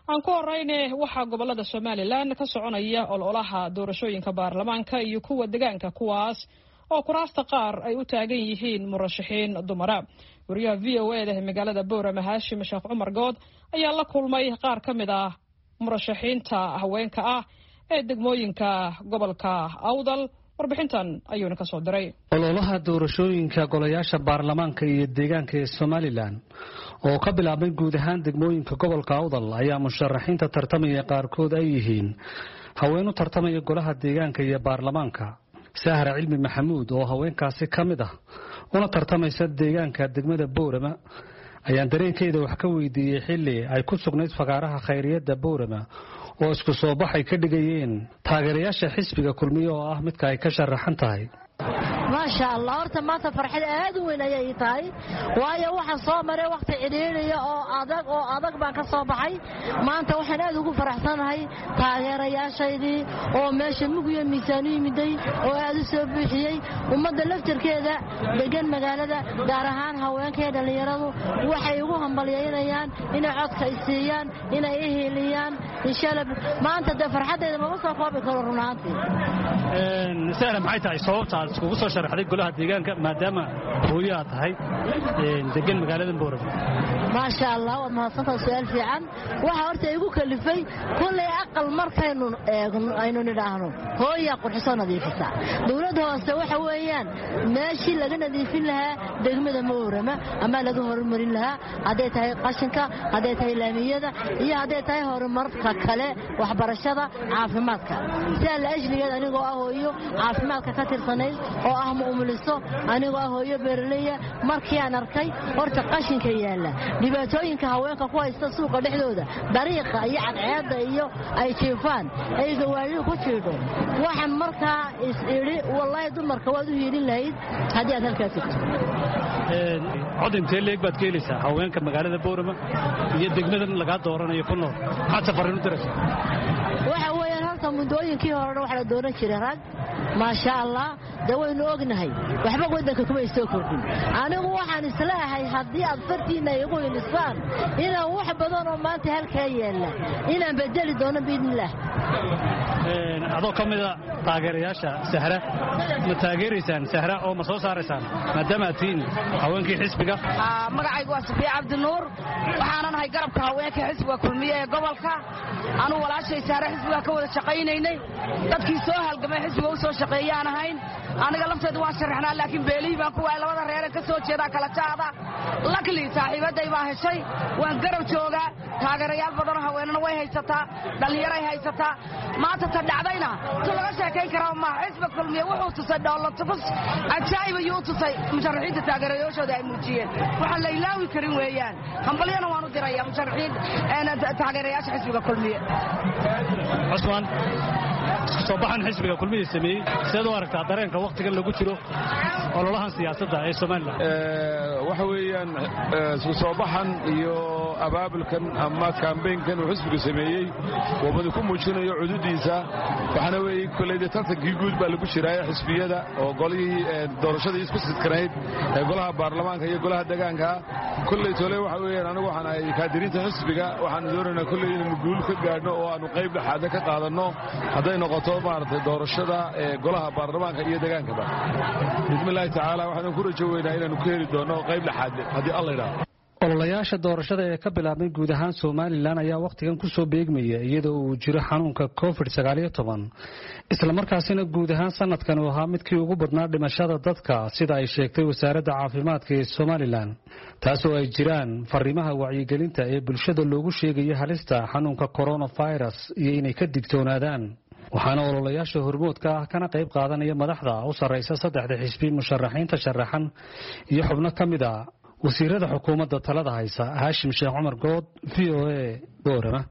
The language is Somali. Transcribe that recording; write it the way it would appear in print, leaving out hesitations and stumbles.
aan ku horeyne waxaa gobolada Somaliland ka soconaya ololaha doorashooyinka baarlamaanka iyo kuwa deegaanka kuwaas oo kuraasta qaar ay u taagan yihiin murashaxiin dumara. wariyaha VOA ee magaalada Boorama Haashim Sheekh Cumar Good ayaa la kulmay qaar ka mid ah murashaxiinta haweenka ah ee degmooyinka gobolka Awdal. warbixintan ayuuna ka soo diray. ololaha doorashooyinka golayaasha baarlamaanka iyo deegaanka ee Somaliland oo ka bilaabay guud ahaan degmooyinka gobolka Awdal ayaa musharaxiinta tartamaya qaarkood ay yihiin haween u tartamaya golaha deegaanka iyo baarlamaanka. Sahra Cilmi Maxamuud oo haweenkaasi ka mid ah una tartamaysa deegaanka degmada Boorama ayaan dareenkeeda wax ka weydiiyay xilli ay ku sugnayd fagaaraha khayriyada Boorama oo isku soo baxay ka dhigayeen taageerayaasha xisbiga kulmiye oo ah midka ay ka sharaxan tahay. ما شاء الله horta maanta farxad aad u weyn ayay tahay waayo waxa soo maray waqti ciriiriya oo adag baan ka soo baxay maanta waxaan aad ugu faraxsanahay taageerayaashaydii oo meesha mugiyo miisaaniyimiday oo aad u soo bixiyay ummadda laftirkeeda degan magaalada gaar ahaan haweenka dhalinyaradu waxay ugu hambalyeynayaan inay codka siiyaan inay eheliyaan insha Allah maanta da farxadeeda ma soo koobi karo runaantii sahla maxay tahay sababta ugu soo sharaxday golaha deegaanka maadaama hooyaha tahay degan magaalada Boorama. ما شاء الله وما صنت سؤال في عن وحورت يقول كلفي كل أقل مركين أينو نراهنو هو يقول حصان ذي في الساعة دولتها سوى حويان ماشي لقنا ذي في لها دقمة Boorama أما لقوا هرمرين لها عديتها قشنكا عديتها لامية هي عديتها هرمرت كلا وحبرشة عافماتك سأل أجلي أنا جوا عافماتك كثير صنيع oo ah muumiso aniga hooyo beerley markii arkay horta qashinka yaala dhibaatooyinka haweenka ku haysta suuqa dhexdooda dariiqa iyo cadceeda iyo ay jiifaan ay gawaari ku jiido waxaan markaa is-iri wallahi dumarka waad u yeelin lahayd hadii aad halka tagto cod intee leeg baad keenaysaa haweenka magaalada Boorama iyo degmadan laga dooranayo ku nool maxaad safarin u diraysaa waxa weeyaan halka mudooyinkii hore waxa la dooran jiray rag ما شاء الله دوينو ognahay waxba wadanka kuma soo kordhin anigu waxaan islaahay hadii aad fartiina igu ilisaan ina wax badan oo maanta halka yeela ina bedeli doono biidnillah adoo kamida taageerayaasha Sahra ma taageeraysan Sahra oo ma soo saaraysan maadaama tiin haweenkii xisbiga magacaygu waa Safiya Cabdinuur waxaan ahay garabka haweenka xisbiga kulmiye ee gobolka anu walaashay Sahra xisbiga ka wada shaqaynaynay dadkii soo halgamay xisbiga soo shaqeeyaan ahayn aniga lafteedu waan sharaxnaa laakiin beelii baan ku waay labada reer ka soo jeeda kala jaada lakli saaxiibaday baa heshay waan garab joogaa taageerayaal badan haweenana way haysataa dhalinyaro ay haysataa maanta ta dhacdayna tu laga sheekayn karaa ma xisbiga kulmiye wuxuu tusay dawlad tufus ajaayib ayuu tusay musharaxiinta taageerayaashooda ay muujiyeen waxa la ilaawi karin weeyaan hambalyana waan u dirayaa musharaxiin taageerayaasha xisbiga kulmiye Cusman soo baxan xisbiga kulmiye sameeyay sidoo aragtaa dareenka waqtigan lagu jiro ololahan siyaasadda ee Soomaaliland waxa weeyaan soo baxan iyo abaabulkan ama campaign-kan uu xisbiga sameeyay wabada ku muujinayo xuduudiisa waxana weeyay kuleeyda tartankii guud baa lagu jiray xisbiyada oo golihii doorashada isku sidkanayd ee golaha baarlamaanka iyo golaha deegaanka kulay tole waxa weeyaan anigu waxaan ay kaadiriinta xisbiga waxaan doonaynaa kulay inuu guul ka gaadho oo aanu qayb dhaxaad ka qaadano haday noqoto maartay doorashada ee golaha baarlamaanka iyo deegaankaba bismillaahi tacaala waxaan ku rajoonaynaa inaanu ka heli doono qayb dhaxaad hadii Allah yiraahdo. ololayaasha doorashada ee ka bilaabay guud ahaan Somaliland ayaa waqtigan ku soo beegmaya iyadoo uu jiro xanuunka COVID-19 isla markaasina guud ahaan sanadkan uu ahaa midkii ugu badnaa dhimashada dadka sida ay sheegtay wasaaradda caafimaadka ee Somaliland taasoo ay jiraan fariimaha wacyigelinta ee bulshada loogu sheegayo halista xanuunka coronavirus iyo inay ka digtoonaadaan waxaana ololayaasha hormoodka ah kana qayb qaadanaya madaxda u sareysa saddexda xisbi musharaxiinta sharaxan iyo xubno kamid ah wasiirada xukuumadda talada haysa Haashim Sheekh Cumar Good VOA Boorama.